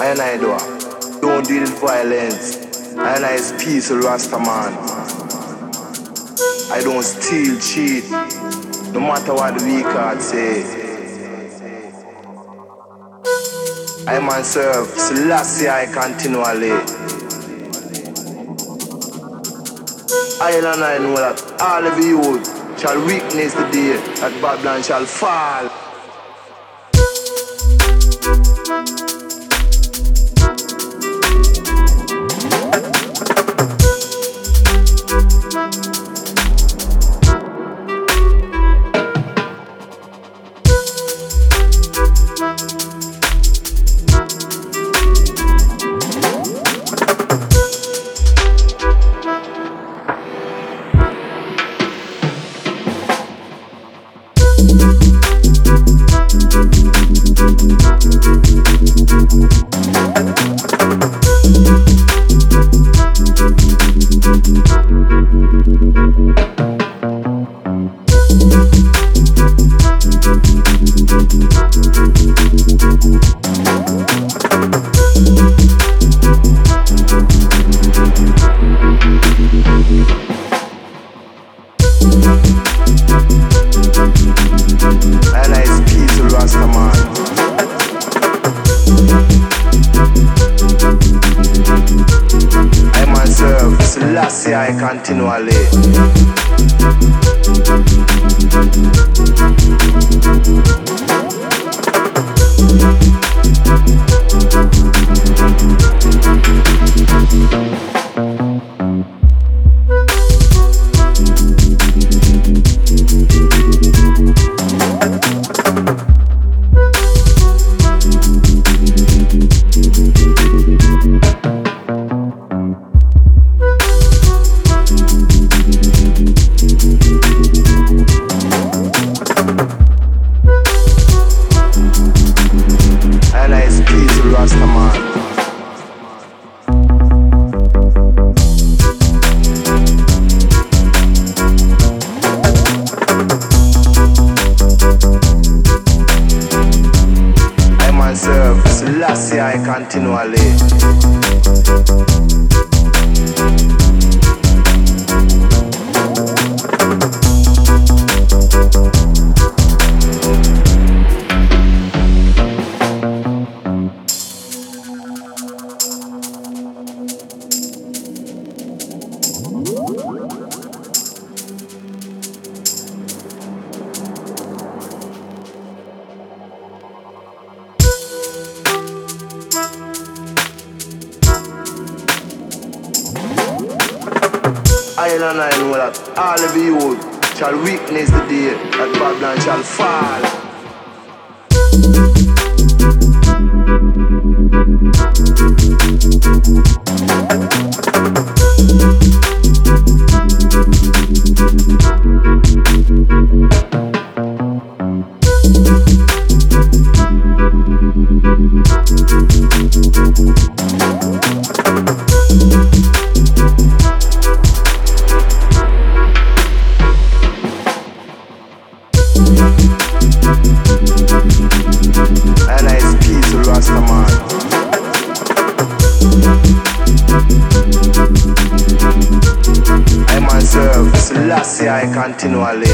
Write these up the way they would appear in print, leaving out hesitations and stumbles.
and I do. Don't deal with violence. And I is peaceful Rasta man. I don't steal, cheat, no matter what the weak heart say. I man serve Selassie I continually. I and I know that all of you shall witness the day that Babylon shall fall. Continually. Continually. And I know that all of you shall witness the day that Babylon shall fall. Selassie I continually.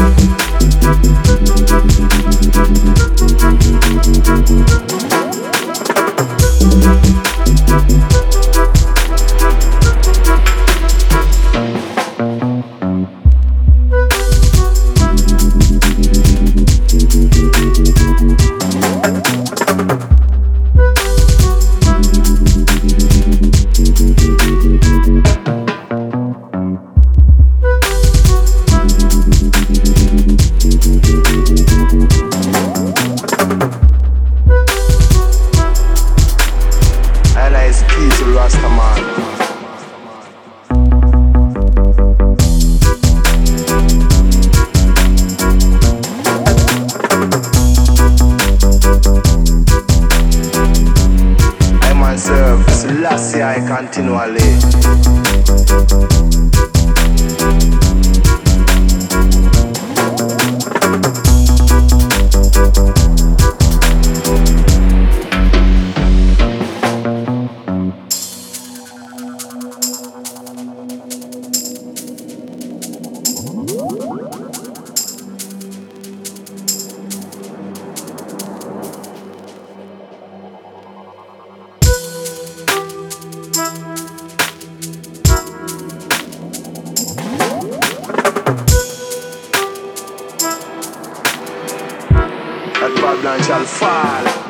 Selassie I continually. Babylon shall fall.